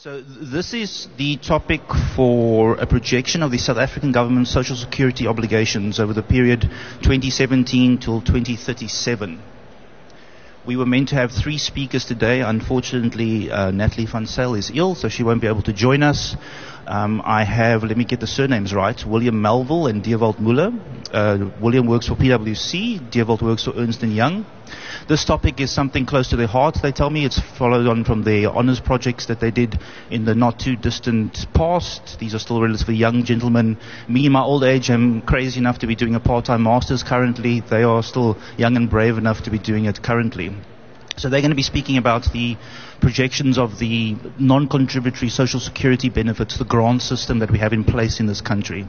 So this is the topic for a projection of the South African government's social security obligations over the period 2017 till 2037. We were meant to have 3 speakers today. Unfortunately, Natalie van Zyl is ill, so she won't be able to join us. I have, let me get the surnames right, William Melville and Dewald Muller. William works for PwC, Dewald works for Ernst & Young. This topic is something close to their hearts, they tell me. It's followed on from their honours projects that they did in the not too distant past. These are still relatively young gentlemen. Me in my old age, I'm crazy enough to be doing a part-time master's currently. They are still young and brave enough to be doing it currently. So they're going to be speaking about the projections of the non-contributory social security benefits, the grant system that we have in place in this country.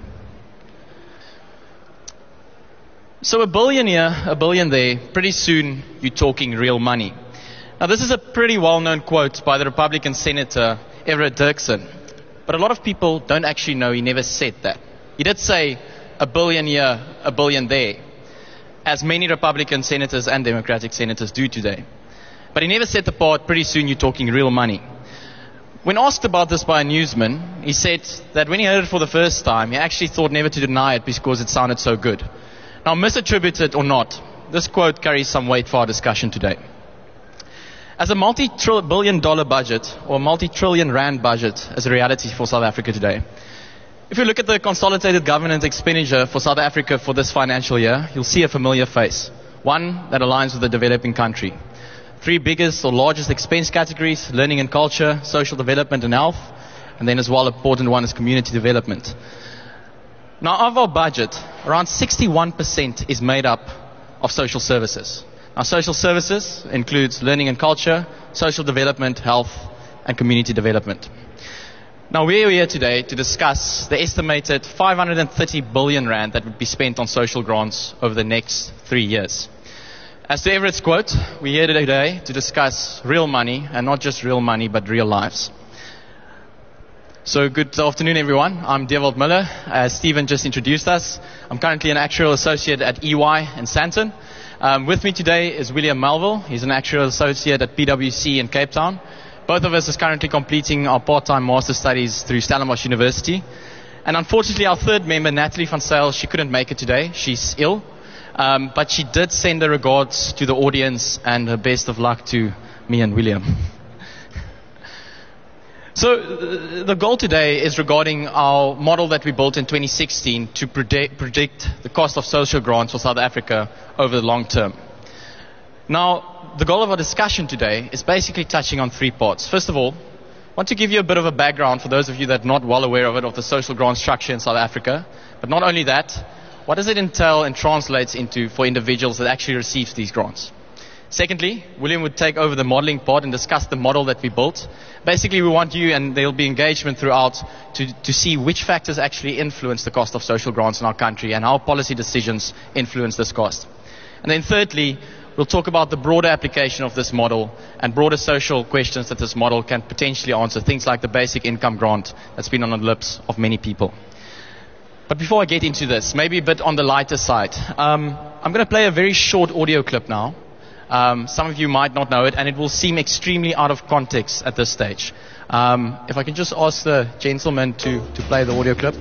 So $1 billion here, $1 billion there, pretty soon you're talking real money. Now this is a pretty well-known quote by the Republican Senator Everett Dirksen, but a lot of people don't actually know he never said that. He did say $1 billion here, $1 billion there, as many Republican senators and Democratic senators do today. But he never said the part, pretty soon you're talking real money. When asked about this by a newsman, he said that when he heard it for the first time, he actually thought never to deny it because it sounded so good. Now, misattributed or not, this quote carries some weight for our discussion today. As a multi-billion dollar budget, or multi-trillion rand budget, is a reality for South Africa today. If you look at the consolidated government expenditure for South Africa for this financial year, you'll see a familiar face. One that aligns with the developing country. 3 biggest or largest expense categories: learning and culture, social development and health, and then as well important one is community development. Now of our budget, around 61% is made up of social services. Now social services includes learning and culture, social development, health and community development. Now we're here today to discuss the estimated 530 billion rand that would be spent on social grants over the next 3 years. As to Everett's quote, we're here today to discuss real money, and not just real money but real lives. So good afternoon everyone, I'm Dewald Muller. As Stephen just introduced us, I'm currently an actuarial associate at EY in Sandton. With me today is William Melville. He's an actuarial associate at PwC in Cape Town. Both of us is currently completing our part-time master studies through Stellenbosch University. And unfortunately our third member, Natalie van Zyl, she couldn't make it today. She's ill. But she did send her regards to the audience and her best of luck to me and William. So the goal today is regarding our model that we built in 2016 to predict the cost of social grants for South Africa over the long term. Now, the goal of our discussion today is basically touching on 3 parts. First of all, I want to give you a bit of a background for those of you that are not well aware of it, of the social grant structure in South Africa. But not only that, what does it entail and translates into for individuals that actually receive these grants? Secondly, William would take over the modeling part and discuss the model that we built. Basically, we want you, and there will be engagement throughout, to see which factors actually influence the cost of social grants in our country and how policy decisions influence this cost. And then thirdly, we'll talk about the broader application of this model and broader social questions that this model can potentially answer, things like the basic income grant that's been on the lips of many people. But before I get into this, maybe a bit on the lighter side, I'm going to play a very short audio clip now. Some of you might not know it, and it will seem extremely out of context at this stage. If I can just ask the gentleman to play the audio clip.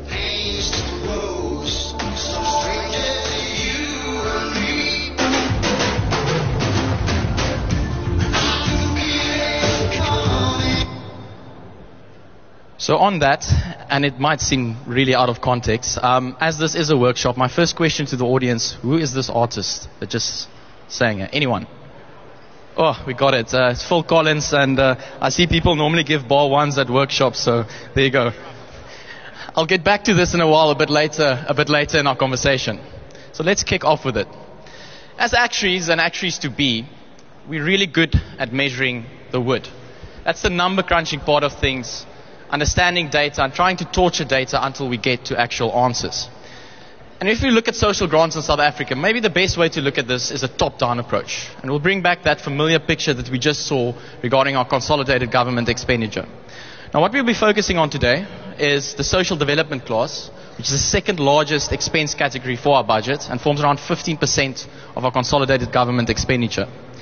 So on that, and it might seem really out of context, as this is a workshop, my first question to the audience: who is this artist that just sang it? Anyone? Oh, we got it. It's Phil Collins, and I see people normally give bar ones at workshops, so there you go. I'll get back to this in a while, a bit later in our conversation. So let's kick off with it. As actuaries and actuaries to be, we're really good at measuring the wood. That's the number crunching part of things, understanding data and trying to torture data until we get to actual answers. And if we look at social grants in South Africa, maybe the best way to look at this is a top-down approach. And we'll bring back that familiar picture that we just saw regarding our consolidated government expenditure. Now what we'll be focusing on today is the social development class, which is the second largest expense category for our budget and forms around 15% of our consolidated government expenditure.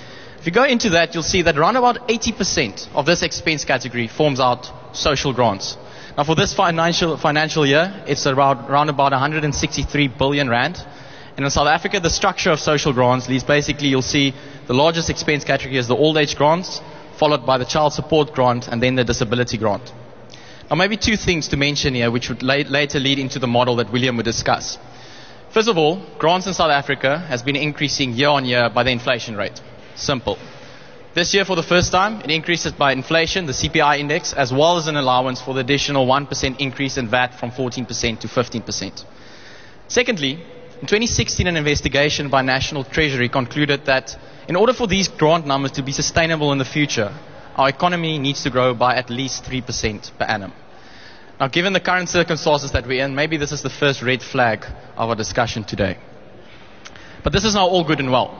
If you go into that, you'll see that around about 80% of this expense category forms out social grants. Now for this financial year, it's around about 163 billion rand. And in South Africa, the structure of social grants leads basically, you'll see the largest expense category is the old age grants, followed by the child support grant, and then the disability grant. Now maybe two things to mention here, which would later lead into the model that William would discuss. First of all, grants in South Africa has been increasing year on year by the inflation rate. Simple. This year, for the first time, it increases by inflation, the CPI index, as well as an allowance for the additional 1% increase in VAT from 14% to 15%. Secondly, in 2016, an investigation by National Treasury concluded that in order for these grant numbers to be sustainable in the future, our economy needs to grow by at least 3% per annum. Now, given the current circumstances that we're in, maybe this is the first red flag of our discussion today. But this is now all good and well.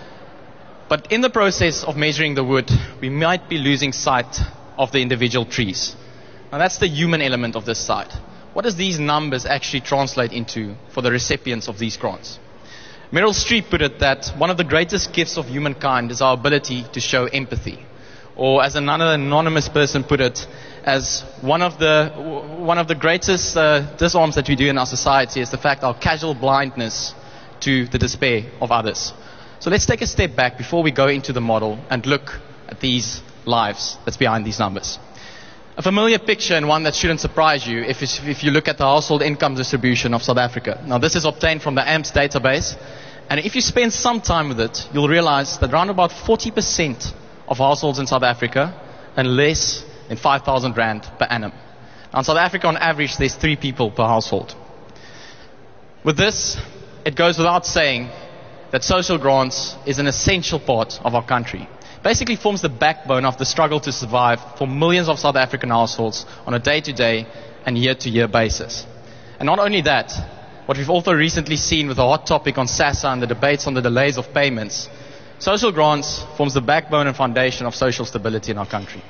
But in the process of measuring the wood, we might be losing sight of the individual trees. Now that's the human element of this side. What does these numbers actually translate into for the recipients of these grants? Meryl Streep put it that one of the greatest gifts of humankind is our ability to show empathy. Or as another anonymous person put it, as one of the greatest disarms that we do in our society is the fact our casual blindness to the despair of others. So let's take a step back before we go into the model and look at these lives that's behind these numbers. A familiar picture, and one that shouldn't surprise you if you look at the household income distribution of South Africa. Now this is obtained from the AMPS database, and if you spend some time with it, you'll realize that around about 40% of households in South Africa earn less than 5,000 rand per annum. Now in South Africa, on average, there's 3 people per household. With this, it goes without saying that social grants is an essential part of our country. Basically forms the backbone of the struggle to survive for millions of South African households on a day-to-day and year-to-year basis. And not only that, what we've also recently seen with the hot topic on SASSA and the debates on the delays of payments, social grants forms the backbone and foundation of social stability in our country.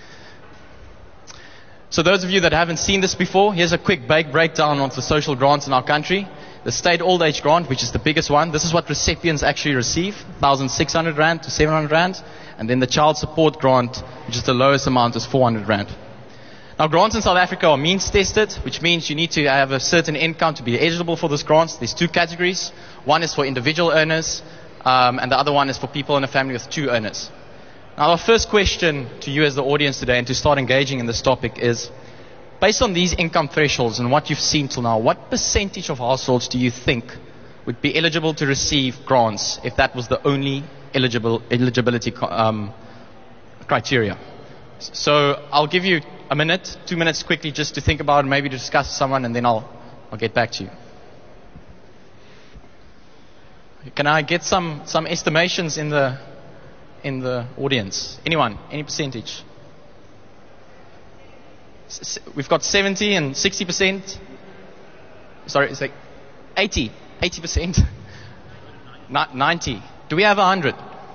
So those of you that haven't seen this before, here's a quick breakdown of the social grants in our country. The state old age grant, which is the biggest one, this is what recipients actually receive, 1,600 rand to 700 rand. And then the child support grant, which is the lowest amount, is 400 rand. Now grants in South Africa are means tested, which means you need to have a certain income to be eligible for those grants. There's 2 categories. One is for individual earners, and the other one is for people in a family with 2 earners. Now our first question to you as the audience today, and to start engaging in this topic, is based on these income thresholds and what you've seen till now, what percentage of households do you think would be eligible to receive grants if that was the only eligibility criteria? So I'll give you a minute, 2 minutes quickly just to think about it, maybe to discuss with someone, and then I'll get back to you. Can I get some estimations in the audience? Anyone? Any percentage? We've got 70 and 60%. Sorry, it's like 80%. 90. Do we have 100?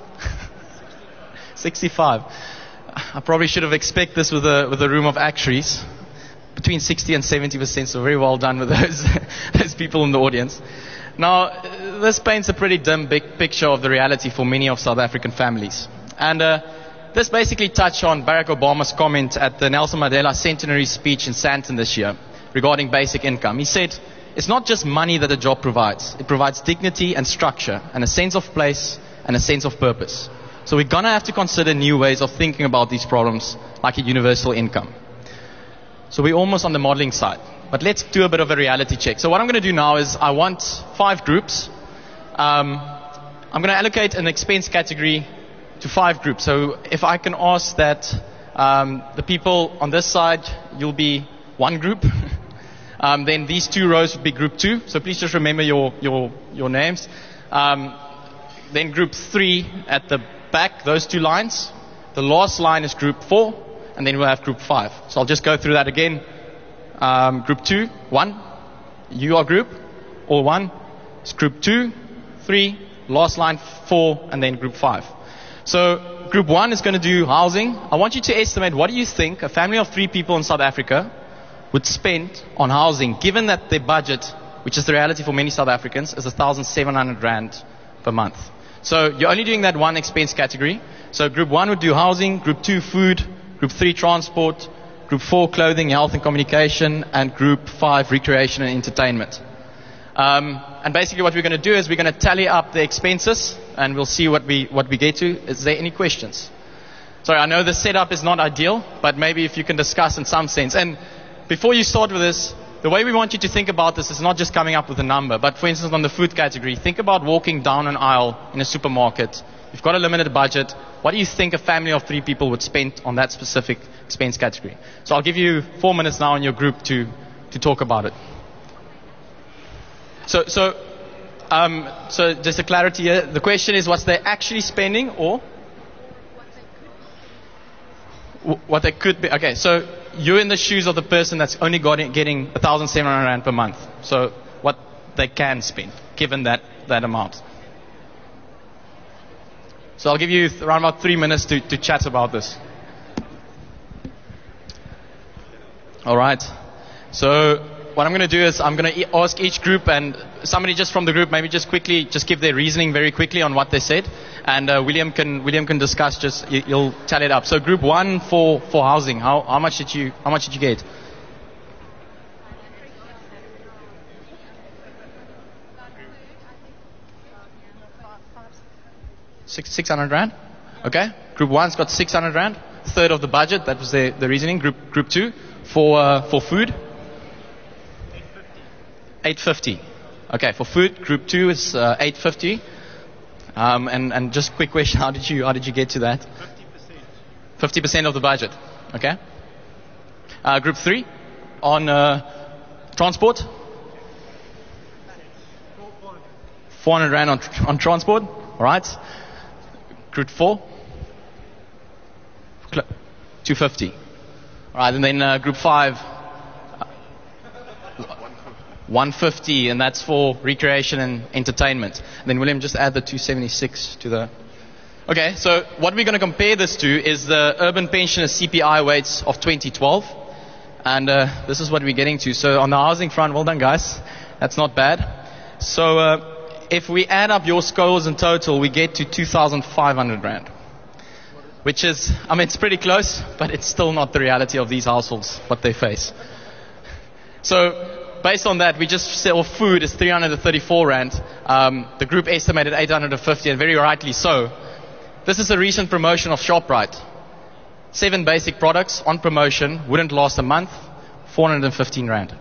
65. I probably should have expected this with a room of actuaries. Between 60 and 70%, so very well done with those people in the audience. Now, this paints a pretty dim big picture of the reality for many of South African families. And this basically touched on Barack Obama's comment at the Nelson Mandela centenary speech in Sandton this year regarding basic income. He said, it's not just money that a job provides. It provides dignity and structure and a sense of place and a sense of purpose. So we're going to have to consider new ways of thinking about these problems, like a universal income. So we're almost on the modeling side. But let's do a bit of a reality check. So what I'm going to do now is I want 5 groups. I'm going to allocate an expense category to 5 groups. So if I can ask that the people on this side, you'll be one group. Then these 2 rows would be group 2. So please just remember your names. Then group 3 at the back, those 2 lines. The last line is group 4, and then we'll have group 5. So I'll just go through that again. Group 2, 1. You are group, all 1. It's group 2, 3, last line 4, and then group 5. So group 1 is going to do housing. I want you to estimate, what do you think a family of 3 people in South Africa would spend on housing, given that their budget, which is the reality for many South Africans, is 1,700 rand per month. So you're only doing that one expense category. So group 1 would do housing, group 2 food, group 3 transport, group 4 clothing, health and communication, and group 5 recreation and entertainment. And basically what we're going to do is we're going to tally up the expenses and we'll see what we get to. Is there any questions? Sorry, I know the setup is not ideal, but maybe if you can discuss in some sense. And before you start with this, the way we want you to think about this is not just coming up with a number, but for instance on the food category, think about walking down an aisle in a supermarket. You've got a limited budget. What do you think a family of 3 people would spend on that specific expense category? So I'll give you 4 minutes now in your group to talk about it. So just a clarity here. The question is what they're actually spending or what they could be. Okay, so you're in the shoes of the person that's only getting 1,700 rand per month. So what they can spend, given that amount. So I'll give you around about 3 minutes to chat about this. All right. So what I'm going to do is I'm going to ask each group and somebody just from the group maybe just quickly just give their reasoning very quickly on what they said, and William can discuss. Just you'll tally it up. So group 1 for housing, how much did you get? $600 rand. Okay. Group 1's got 600 rand, third of the budget. That was the reasoning. Group 2 for food. 850. Okay, for food, group 2 is 850. And just quick question, how did you get to that? 50%. 50% of the budget. Okay. Group 3 on transport. 400 rand on transport. All right. Group 4. 250. All right, and then group 5. 150, and that's for recreation and entertainment. And then William, just add the 276 to the... Okay, so what we're going to compare this to is the urban pensioner CPI weights of 2012. And this is what we're getting to. So on the housing front, well done guys. That's not bad. So if we add up your scores in total, we get to 2,500 rand. Which is, I mean, it's pretty close, but it's still not the reality of these households, what they face. So based on that, we just sell food is 334 rand. The group estimated 850, and very rightly so. This is a recent promotion of ShopRite. 7 basic products on promotion, wouldn't last a month, 415 rand.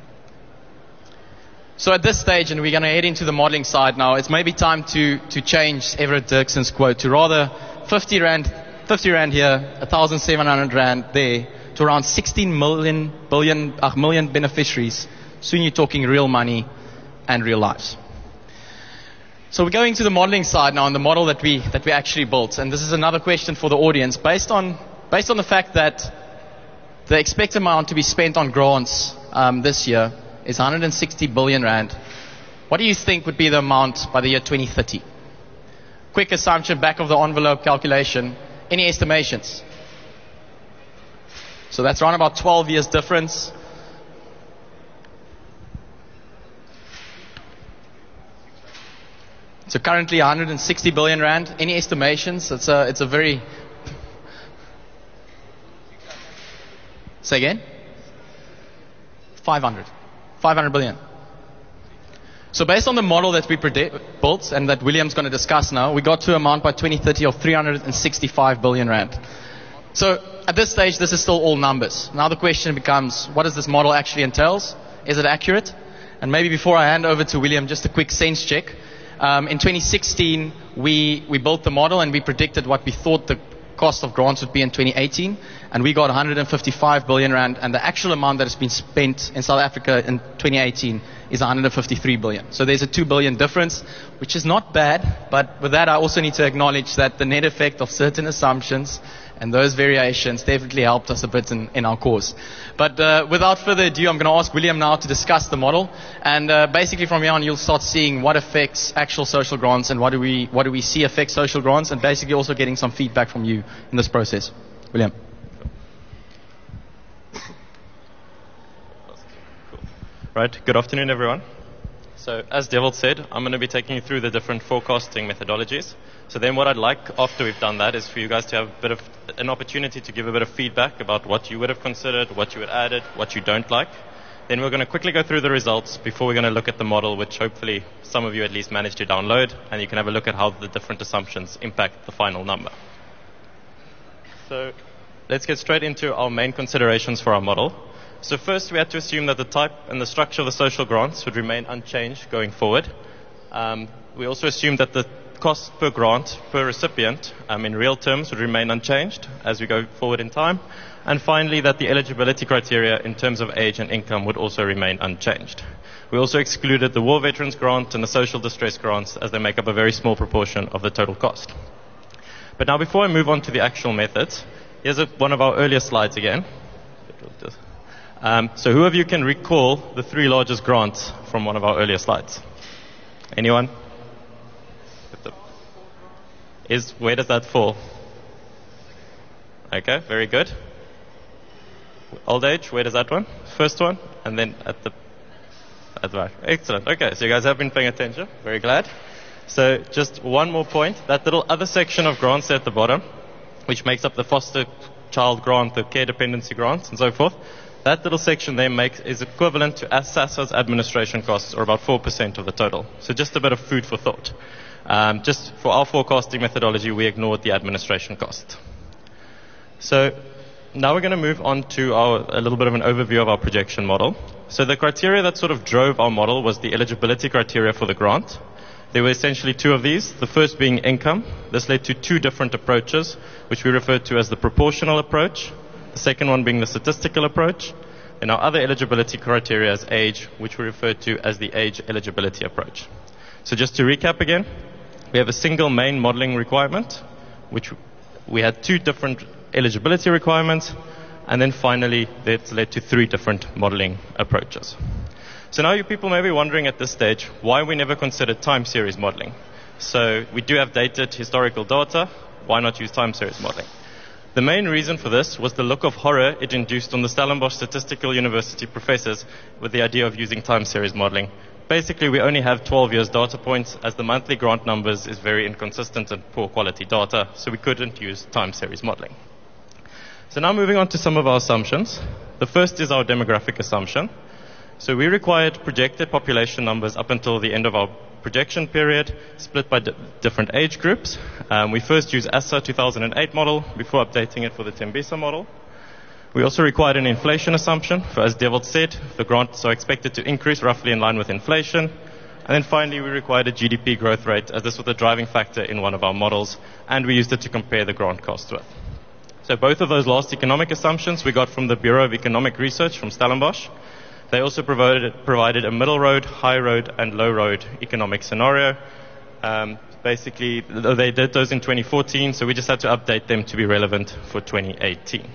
So at this stage, and we're going to head into the modeling side now, it's maybe time to change Everett Dirkson's quote to rather 50 rand here, 1,700 rand there, to around 16 million beneficiaries. Soon you're talking real money and real lives. So we're going to the modeling side now, and the model that we actually built. And this is another question for the audience. Based on the fact that the expected amount to be spent on grants this year is 160 billion rand, what do you think would be the amount by the year 2030? Quick assumption, back of the envelope calculation. Any estimations? So that's around about 12 years difference. So currently 160 billion rand. Any estimations? It's a very... Say again? 500 billion. So based on the model that we built and that William's going to discuss now, we got to an amount by 2030 of 365 billion rand. So at this stage, this is still all numbers. Now the question becomes, what does this model actually entails? Is it accurate? And maybe before I hand over to William, just a quick sense check. In 2016, we built the model and we predicted what we thought the cost of grants would be in 2018, and we got 155 billion rand, and the actual amount that has been spent in South Africa in 2018 is 153 billion. So there's a 2 billion difference, which is not bad, but with that I also need to acknowledge that the net effect of certain assumptions and those variations definitely helped us a bit in our cause. But without further ado, I'm going to ask William now to discuss the model, and basically from here on you'll start seeing what affects actual social grants and what do we see affect social grants, and basically also getting some feedback from you in this process. William. Right, good afternoon everyone. So as Devil said, I'm going to be taking you through the different forecasting methodologies. So then what I'd like after we've done that is for you guys to have a bit of an opportunity to give a bit of feedback about what you would have considered, what you had added, what you don't like. Then we're going to quickly go through the results before we're going to look at the model, which hopefully some of you at least managed to download, and you can have a look at how the different assumptions impact the final number. So let's get straight into our main considerations for our model. So first, we had to assume that the type and the structure of the social grants would remain unchanged going forward. We also assumed that the cost per grant per recipient in real terms would remain unchanged as we go forward in time. And finally, that the eligibility criteria in terms of age and income would also remain unchanged. We also excluded the War Veterans Grant and the Social Distress Grants as they make up a very small proportion of the total cost. But now before I move on to the actual methods, here's one of our earlier slides again. So who of you can recall the three largest grants from one of our earlier slides? Anyone? Where does that fall? Okay, very good. Old age, where does that one? First one, and then at the back. Excellent. Okay, so you guys have been paying attention. Very glad. So just one more point. That little other section of grants at the bottom, which makes up the foster child grant, the care dependency grants, and so forth, that little section there is equivalent to SASSA's administration costs, or about 4% of the total. So just a bit of food for thought. Just for our forecasting methodology, we ignored the administration cost. So now we're going to move on to a little bit of an overview of our projection model. So the criteria that sort of drove our model was the eligibility criteria for the grant. There were essentially two of these, the first being income. This led to two different approaches, which we referred to as the proportional approach, the second one being the statistical approach, and our other eligibility criteria is age, which we refer to as the age eligibility approach. So just to recap again, we have a single main modeling requirement, which we had two different eligibility requirements, and then finally that's led to three different modeling approaches. So now you people may be wondering at this stage why we never considered time series modeling. So we do have dated historical data, why not use time series modeling? The main reason for this was the look of horror it induced on the Stellenbosch Statistical University professors with the idea of using time series modeling. Basically, we only have 12 years data points, as the monthly grant numbers is very inconsistent and poor quality data, so we couldn't use time series modeling. So now moving on to some of our assumptions. The first is our demographic assumption. So we required projected population numbers up until the end of our projection period, split by different age groups. We first used ASSA 2008 model before updating it for the Tembisa model. We also required an inflation assumption, for as Devil said, the grants are expected to increase roughly in line with inflation. And then finally, we required a GDP growth rate, as this was the driving factor in one of our models, and we used it to compare the grant cost with. So both of those last economic assumptions we got from the Bureau of Economic Research from Stellenbosch. They also provided a middle road, high road, and low road economic scenario. Basically, they did those in 2014, so we just had to update them to be relevant for 2018.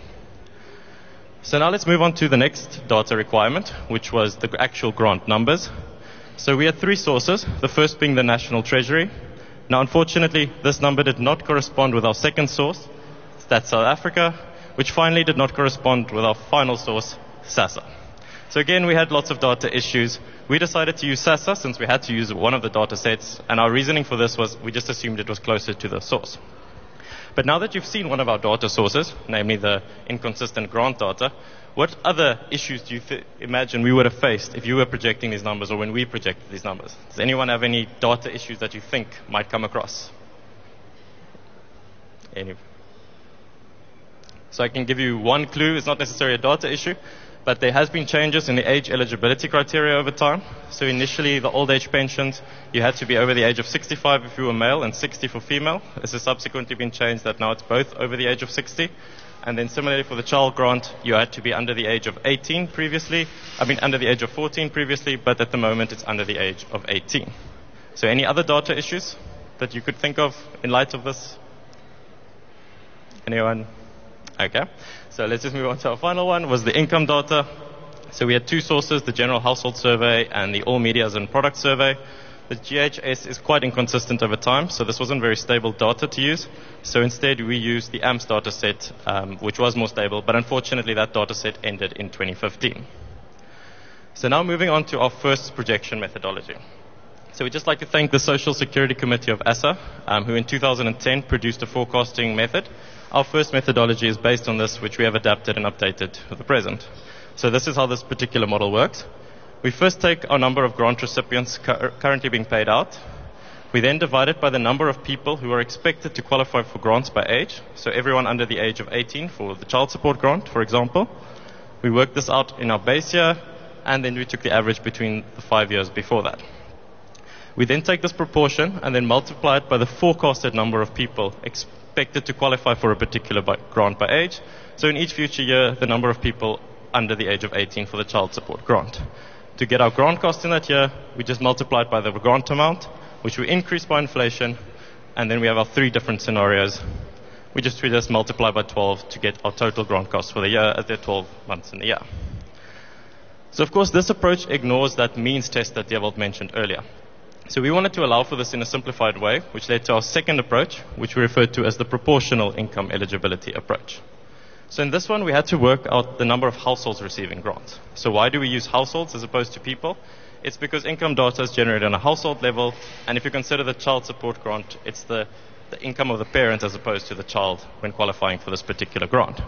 So now let's move on to the next data requirement, which was the actual grant numbers. So we had three sources, the first being the National Treasury. Now, unfortunately, this number did not correspond with our second source, Stats South Africa, which finally did not correspond with our final source, SASSA. So again, we had lots of data issues. We decided to use SASSA since we had to use one of the data sets, and our reasoning for this was we just assumed it was closer to the source. But now that you've seen one of our data sources, namely the inconsistent grant data, what other issues do you imagine we would have faced if you were projecting these numbers or when we projected these numbers? Does anyone have any data issues that you think might come across? So I can give you one clue. It's not necessarily a data issue, but there has been changes in the age eligibility criteria over time. So initially, the old age pensions, you had to be over the age of 65 if you were male and 60 for female. This has subsequently been changed that now it's both over the age of 60. And then similarly for the child grant, you had to be under the age of 18 previously. Under the age of 14 previously, but at the moment it's under the age of 18. So any other data issues that you could think of in light of this? Anyone? Okay. So let's just move on to our final one, was the income data. So we had two sources, the General Household Survey and the All Medias and Product Survey. The GHS is quite inconsistent over time, so this wasn't very stable data to use. So instead we used the AMPS data set, which was more stable, but unfortunately that data set ended in 2015. So now moving on to our first projection methodology. So we'd just like to thank the Social Security Committee of ASSA, who in 2010 produced a forecasting method. Our first methodology is based on this, which we have adapted and updated for the present. So this is how this particular model works. We first take our number of grant recipients currently being paid out. We then divide it by the number of people who are expected to qualify for grants by age. So everyone under the age of 18 for the child support grant, for example. We worked this out in our base year, and then we took the average between the 5 years before that. We then take this proportion and then multiply it by the forecasted number of people expected to qualify for a particular grant by age. So in each future year, the number of people under the age of 18 for the child support grant. To get our grant cost in that year, we just multiply it by the grant amount, which we increase by inflation, and then we have our 3 different scenarios. We just multiply by 12 to get our total grant cost for the year as there are 12 months in the year. So of course, this approach ignores that means test that Dewald mentioned earlier. So we wanted to allow for this in a simplified way, which led to our second approach, which we referred to as the proportional income eligibility approach. So in this one, we had to work out the number of households receiving grants. So why do we use households as opposed to people? It's because income data is generated on a household level, and if you consider the child support grant, it's the income of the parent as opposed to the child when qualifying for this particular grant.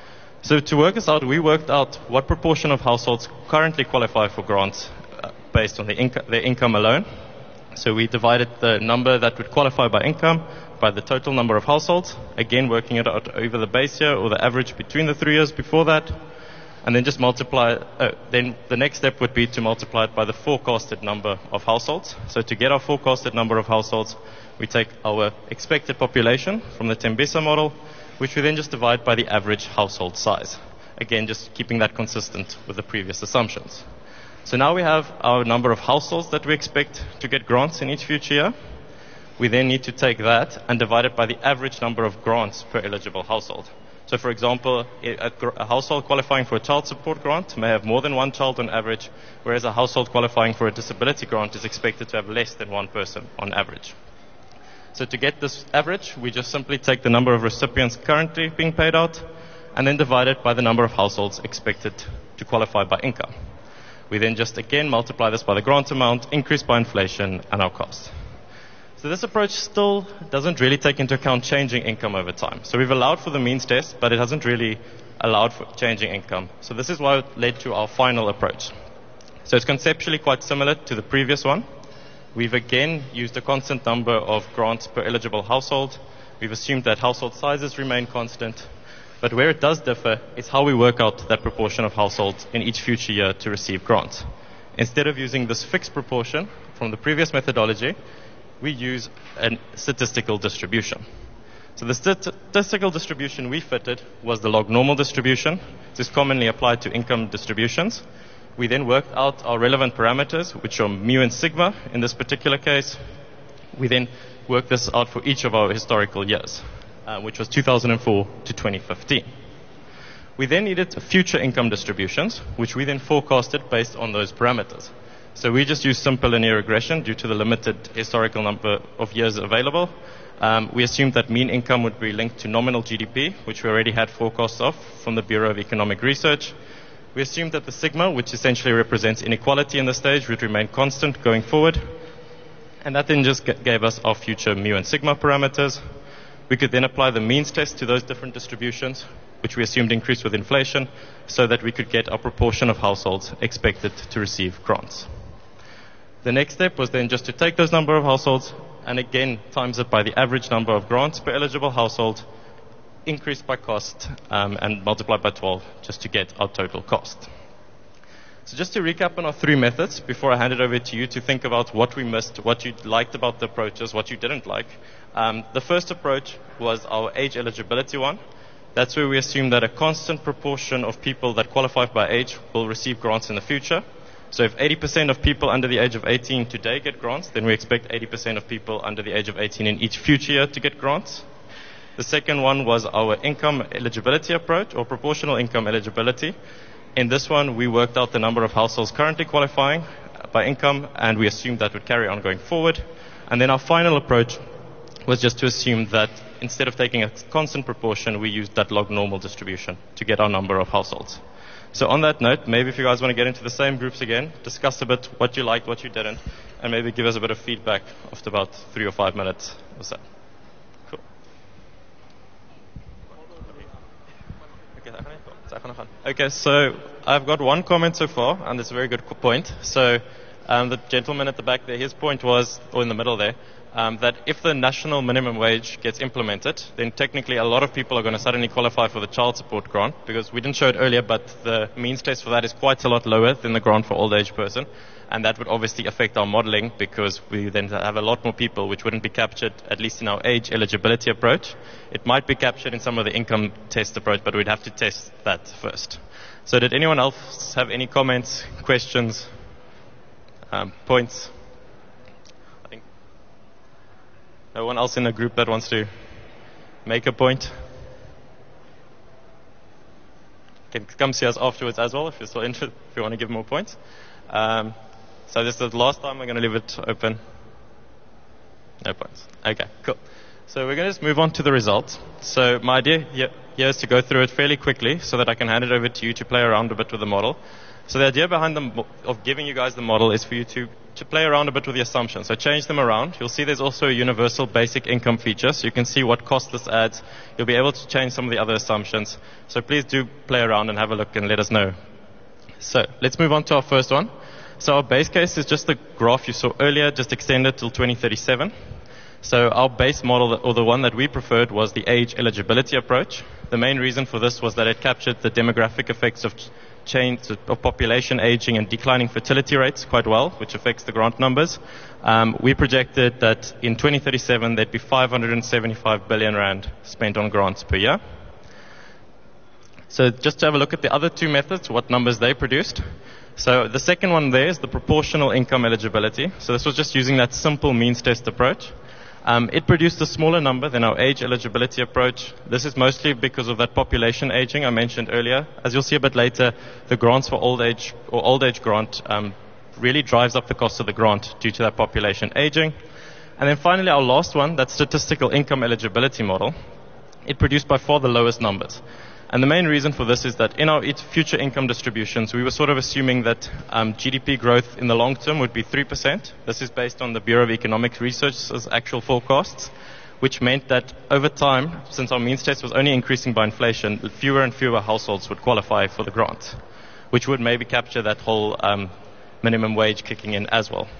So to work this out, we worked out what proportion of households currently qualify for grants based on their income alone. So we divided the number that would qualify by income by the total number of households, again working it out over the base year or the average between the 3 years before that, and then just multiply. Then the next step would be to multiply it by the forecasted number of households. So to get our forecasted number of households, we take our expected population from the Tembisa model, which we then just divide by the average household size. Again, just keeping that consistent with the previous assumptions. So now we have our number of households that we expect to get grants in each future year. We then need to take that and divide it by the average number of grants per eligible household. So for example, a household qualifying for a child support grant may have more than one child on average, whereas a household qualifying for a disability grant is expected to have less than one person on average. So to get this average, we just simply take the number of recipients currently being paid out and then divide it by the number of households expected to qualify by income. We then just again multiply this by the grant amount, increased by inflation, and our cost. So this approach still doesn't really take into account changing income over time. So we've allowed for the means test, but it hasn't really allowed for changing income. So this is why it led to our final approach. So it's conceptually quite similar to the previous one. We've again used a constant number of grants per eligible household. We've assumed that household sizes remain constant. But where it does differ is how we work out that proportion of households in each future year to receive grants. Instead of using this fixed proportion from the previous methodology, we use a statistical distribution. So the statistical distribution we fitted was the log normal distribution. This is commonly applied to income distributions. We then worked out our relevant parameters, which are mu and sigma in this particular case. We then worked this out for each of our historical years, which was 2004 to 2015. We then needed future income distributions, which we then forecasted based on those parameters. So we just used simple linear regression due to the limited historical number of years available. We assumed that mean income would be linked to nominal GDP, which we already had forecasts of from the Bureau of Economic Research. We assumed that the sigma, which essentially represents inequality in the stage, would remain constant going forward. And that then just gave us our future mu and sigma parameters. We could then apply the means test to those different distributions, which we assumed increased with inflation, so that we could get our proportion of households expected to receive grants. The next step was then just to take those number of households and again times it by the average number of grants per eligible household, increased by cost, and multiplied by 12 just to get our total cost. So just to recap on our 3 methods before I hand it over to you to think about what we missed, what you liked about the approaches, what you didn't like. The first approach was our age eligibility one. That's where we assume that a constant proportion of people that qualify by age will receive grants in the future. So if 80% of people under the age of 18 today get grants, then we expect 80% of people under the age of 18 in each future year to get grants. The second one was our income eligibility approach, or proportional income eligibility. In this one, we worked out the number of households currently qualifying by income, and we assumed that would carry on going forward. And then our final approach was just to assume that instead of taking a constant proportion, we used that log normal distribution to get our number of households. So on that note, maybe if you guys want to get into the same groups again, discuss a bit what you liked, what you didn't, and maybe give us a bit of feedback after about 3 or 5 minutes or so. Cool. Okay, so I've got one comment so far, and it's a very good point. So the gentleman at the back there, his point was, or in the middle there, that if the national minimum wage gets implemented, then technically a lot of people are going to suddenly qualify for the child support grant, because we didn't show it earlier, but the means test for that is quite a lot lower than the grant for old age person, and that would obviously affect our modeling, because we then have a lot more people which wouldn't be captured, at least in our age eligibility approach. It might be captured in some of the income test approach, but we'd have to test that first. So did anyone else have any comments, questions, points? I think no one else in the group that wants to make a point? Can come see us afterwards as well if you're still interested, if you want to give more points. So this is the last time we're going to leave it open. No points. Okay, cool. So we're going to just move on to the results. So my idea here is to go through it fairly quickly so that I can hand it over to you to play around a bit with the model. So the idea behind of giving you guys the model is for you to play around a bit with the assumptions. So change them around. You'll see there's also a universal basic income feature, so you can see what cost this adds. You'll be able to change some of the other assumptions. So please do play around and have a look and let us know. So let's move on to our first one. So our base case is just the graph you saw earlier, just extended till 2037. So our base model, or the one that we preferred, was the age eligibility approach. The main reason for this was that it captured the demographic effects of change of population aging and declining fertility rates quite well, which affects the grant numbers. We projected that in 2037 there'd be 575 billion rand spent on grants per year. So just to have a look at the other two methods, what numbers they produced. So the second one there is the proportional income eligibility. So this was just using that simple means test approach. It produced a smaller number than our age eligibility approach. This is mostly because of that population aging I mentioned earlier. As you'll see a bit later, the grants for old age or old age grant really drives up the cost of the grant due to that population aging. And then finally, our last one, that statistical income eligibility model, it produced by far the lowest numbers. And the main reason for this is that in our future income distributions, we were sort of assuming that GDP growth in the long term would be 3%. This is based on the Bureau of Economic Research's actual forecasts, which meant that over time, since our means test was only increasing by inflation, fewer and fewer households would qualify for the grant, which would maybe capture that whole minimum wage kicking in as well.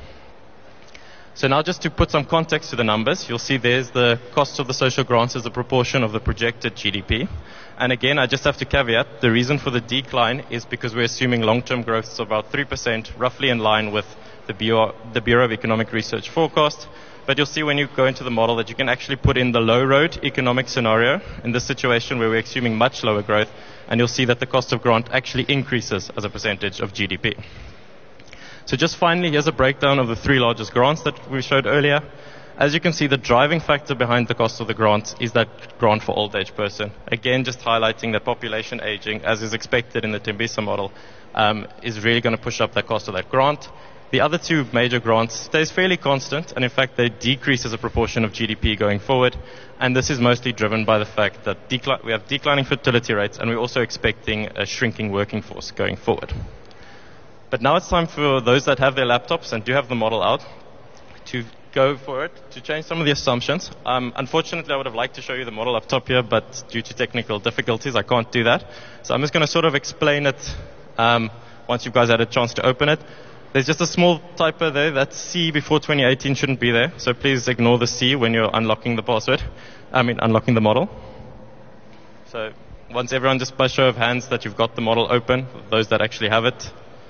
So now just to put some context to the numbers, you'll see there's the cost of the social grants as a proportion of the projected GDP. And again, I just have to caveat, the reason for the decline is because we're assuming long-term growth is about 3%, roughly in line with the Bureau of Economic Research forecast. But you'll see when you go into the model that you can actually put in the low-road economic scenario in this situation where we're assuming much lower growth, and you'll see that the cost of grant actually increases as a percentage of GDP. So just finally, here's a breakdown of the three largest grants that we showed earlier. As you can see, the driving factor behind the cost of the grant is that grant for old age person. Again, just highlighting that population aging, as is expected in the Tembisa model, is really going to push up the cost of that grant. The other two major grants stays fairly constant, and in fact, they decrease as a proportion of GDP going forward. And this is mostly driven by the fact that we have declining fertility rates, and we're also expecting a shrinking working force going forward. But now it's time for those that have their laptops and do have the model out to go for it, to change some of the assumptions. Unfortunately, I would have liked to show you the model up top here, but due to technical difficulties, I can't do that. So I'm just going to sort of explain it once you guys had a chance to open it. There's just a small typo there. That C before 2018 shouldn't be there. So please ignore the C when you're unlocking the unlocking the model. So once everyone, just by show of hands, that you've got the model open, those that actually have it.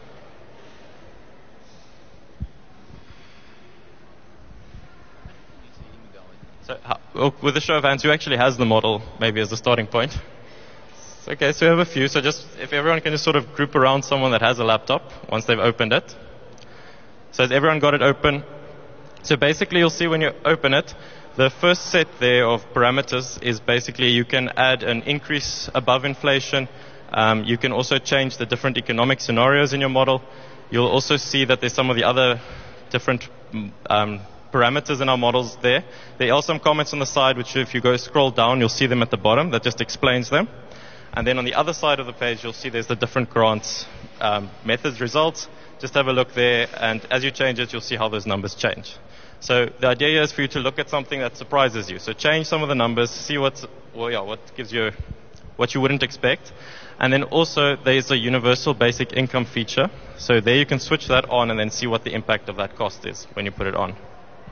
So with a show of hands, who actually has the model, maybe as a starting point? Okay, so we have a few. So just, if everyone can just sort of group around someone that has a laptop once they've opened it. So has everyone got it open? So basically, you'll see when you open it, the first set there of parameters is basically you can add an increase above inflation. You can also change the different economic scenarios in your model. You'll also see that there's some of the other different parameters in our models there. There are some comments on the side, which if you go scroll down, you'll see them at the bottom. That just explains them. And then on the other side of the page, you'll see there's the different grants methods results. Just have a look there, and as you change it, you'll see how those numbers change. So the idea here is for you to look at something that surprises you. So change some of the numbers, see what gives you what you wouldn't expect. And then also there's a universal basic income feature. So there you can switch that on and then see what the impact of that cost is when you put it on.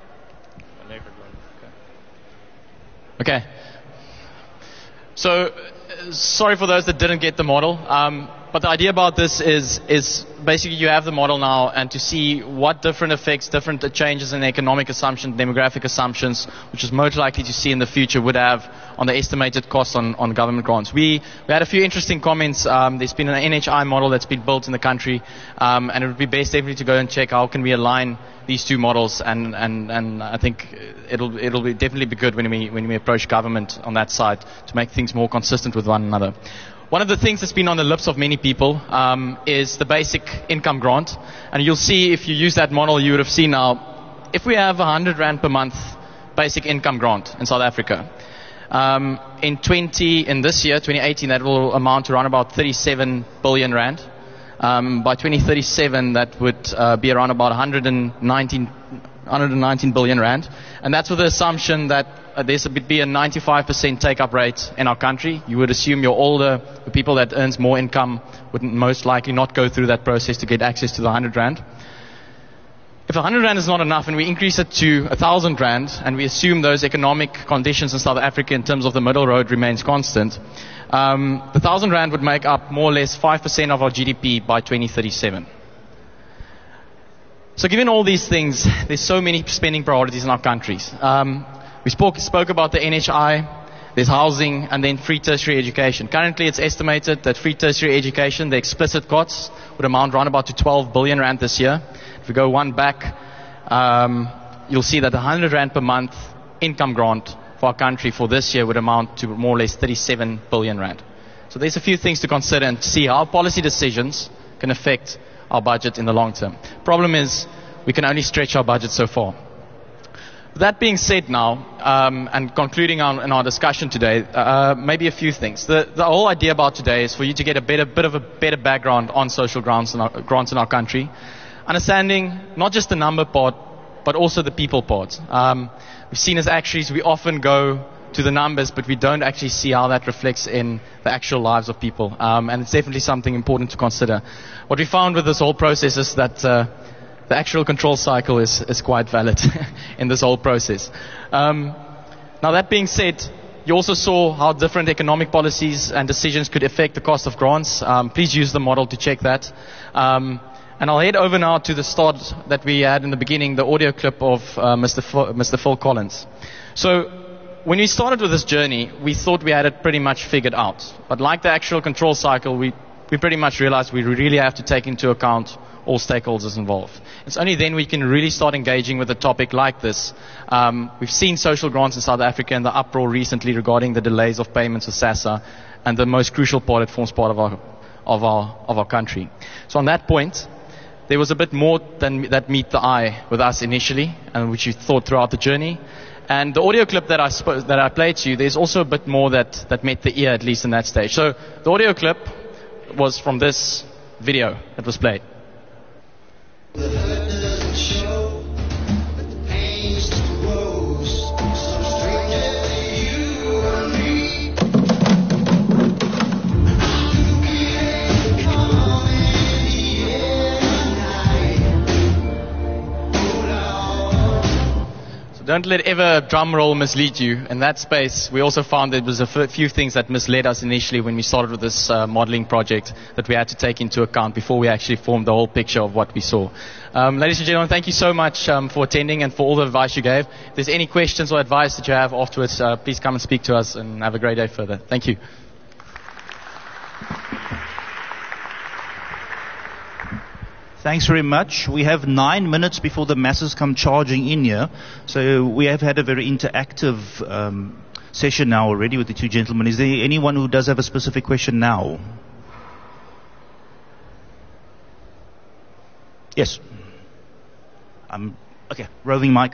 Okay. So, sorry for those that didn't get the model. But the idea about this is basically you have the model now, and to see what different effects, different changes in economic assumptions, demographic assumptions, which is most likely to see in the future, would have on the estimated costs on government grants. We had a few interesting comments. There's been an NHI model that's been built in the country, and it would be best definitely to go and check how can we align these two models, and I think it'll definitely be good when we approach government on that side to make things more consistent with one another. One of the things that's been on the lips of many people is the basic income grant. And you'll see if you use that model, you would have seen now, if we have 100 Rand per month basic income grant in South Africa, in this year, 2018, that will amount to around about 37 billion Rand. By 2037, that would be around about 119 billion Rand. And that's with the assumption that there would be a 95% take-up rate in our country. You would assume your older, the people that earns more income would most likely not go through that process to get access to the 100 Rand. If 100 Rand is not enough and we increase it to 1,000 Rand and we assume those economic conditions in South Africa in terms of the middle road remains constant, the 1,000 Rand would make up more or less 5% of our GDP by 2037. So given all these things, there's so many spending priorities in our countries. We spoke about the NHI, there's housing, and then free tertiary education. Currently, it's estimated that free tertiary education, the explicit costs, would amount around about to 12 billion Rand this year. If we go one back, you'll see that the 100 Rand per month income grant for our country for this year would amount to more or less 37 billion Rand. So there's a few things to consider and see how policy decisions can affect our budget in the long term. Problem is, we can only stretch our budget so far. That being said now, and concluding in our discussion today, maybe a few things. The whole idea about today is for you to get a bit of a better background on social grants in our country, understanding not just the number part, but also the people part. We've seen as actuaries, we often go to the numbers, but we don't actually see how that reflects in the actual lives of people. And it's definitely something important to consider. What we found with this whole process is that the actual control cycle is quite valid in this whole process. Now that being said, you also saw how different economic policies and decisions could affect the cost of grants. Please use the model to check that. And I'll head over now to the start that we had in the beginning, the audio clip of Mr. Phil Collins. So when we started with this journey, we thought we had it pretty much figured out. But like the actual control cycle, we pretty much realized we really have to take into account all stakeholders involved. It's only then we can really start engaging with a topic like this. We've seen social grants in South Africa and the uproar recently regarding the delays of payments with SASSA, and the most crucial part, it forms part of our country. So on that point, there was a bit more than that meet the eye with us initially, and which we thought throughout the journey. And the audio clip that I played to you, there's also a bit more that met the ear, at least in that stage. So the audio clip was from this video that was played. The hurt doesn't show, but the pain still grows. Some stranger than you or me. You can't come in the air tonight. Hold on. So don't let ever a drum roll mislead you. In that space, we also found there was a few things that misled us initially when we started with this modeling project that we had to take into account before we actually formed the whole picture of what we saw. Ladies and gentlemen, thank you so much for attending and for all the advice you gave. If there's any questions or advice that you have afterwards, please come and speak to us, and have a great day further. Thank you. Thanks very much. We have 9 minutes before the masses come charging in here. So we have had a very interactive session now already with the two gentlemen. Is there anyone who does have a specific question now? Yes. Okay, roving mic.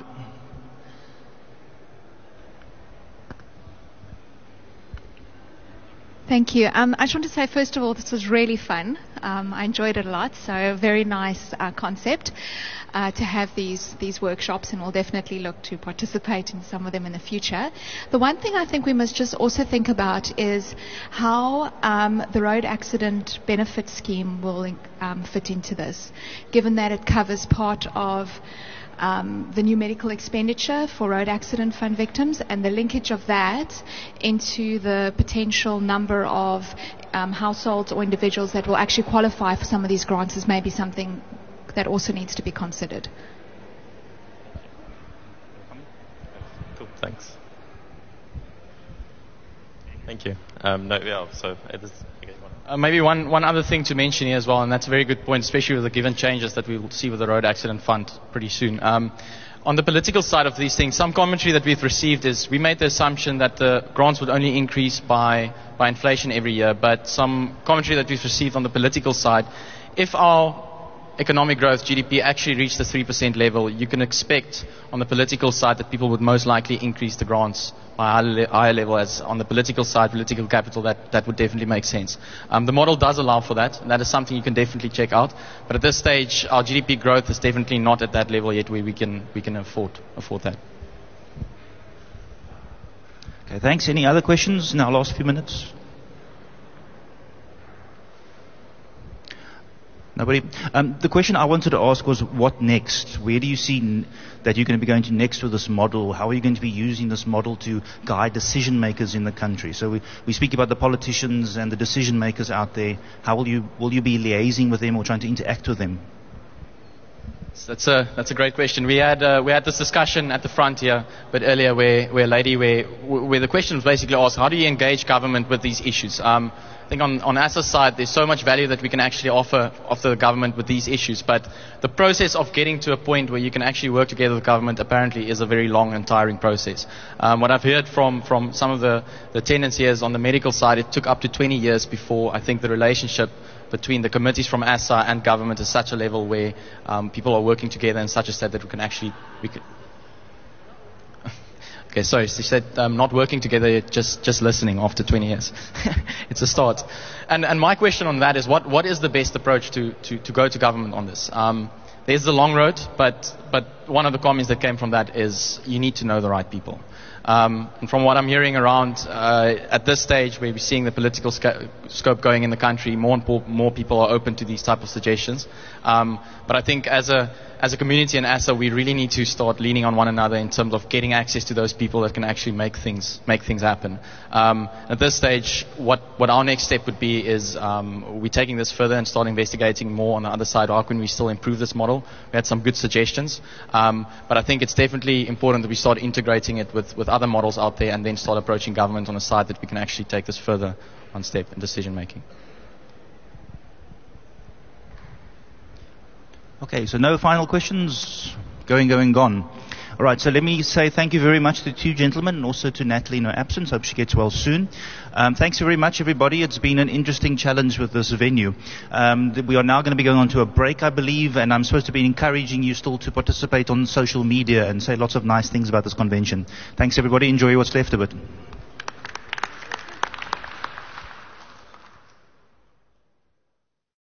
Thank you. I just want to say, first of all, this was really fun. I enjoyed it a lot. So, very nice concept to have these workshops, and we'll definitely look to participate in some of them in the future. The one thing I think we must just also think about is how the road accident benefit scheme will fit into this, given that it covers part of the new medical expenditure for road accident fund victims, and the linkage of that into the potential number of households or individuals that will actually qualify for some of these grants is maybe something that also needs to be considered. Cool, thanks. Thank you. So it is. Maybe one other thing to mention here as well, and that's a very good point, especially with the given changes that we will see with the road accident fund pretty soon. On the political side of these things, some commentary that we've received is we made the assumption that the grants would only increase by inflation every year, but some commentary that we've received on the political side, if our economic growth, GDP, actually reached the 3% level, you can expect on the political side that people would most likely increase the grants by a higher level. As on the political side, political capital, that would definitely make sense. The model does allow for that, and that is something you can definitely check out. But at this stage, our GDP growth is definitely not at that level yet where we can afford that. Okay, thanks. Any other questions in our last few minutes? Nobody? The question I wanted to ask was, what next? Where do you see that you're going to be going to next with this model? How are you going to be using this model to guide decision makers in the country? So we speak about the politicians and the decision makers out there. How will you be liaising with them or trying to interact with them? That's a great question. We had this discussion at the front here, but earlier where the question was basically asked, how do you engage government with these issues? I think on ASSA's side, there's so much value that we can actually offer the government with these issues, but the process of getting to a point where you can actually work together with government apparently is a very long and tiring process. What I've heard from some of the tenants here is on the medical side, it took up to 20 years before I think the relationship between the committees from ASSA and government is such a level where people are working together in such a state that we could. Okay, sorry, she said not working together, just listening after 20 years. It's a start. And my question on that is, what is the best approach to go to government on this? There's the long road, but one of the comments that came from that is you need to know the right people. And from what I'm hearing around at this stage, where we're seeing the political scope going in the country, more people are open to these type of suggestions. But I think as a community in ASSA, we really need to start leaning on one another in terms of getting access to those people that can actually make things happen. At this stage, what our next step would be is we're taking this further and start investigating more on the other side. How can we still improve this model? We had some good suggestions, but I think it's definitely important that we start integrating it with other models out there, and then start approaching government on a side that we can actually take this further one step in decision making. Okay, so no final questions? Going, gone. All right, so let me say thank you very much to the two gentlemen, and also to Natalie in her absence. Hope she gets well soon. Thanks very much, everybody. It's been an interesting challenge with this venue. We are now going to be going on to a break, I believe, and I'm supposed to be encouraging you still to participate on social media and say lots of nice things about this convention. Thanks, everybody. Enjoy what's left of it.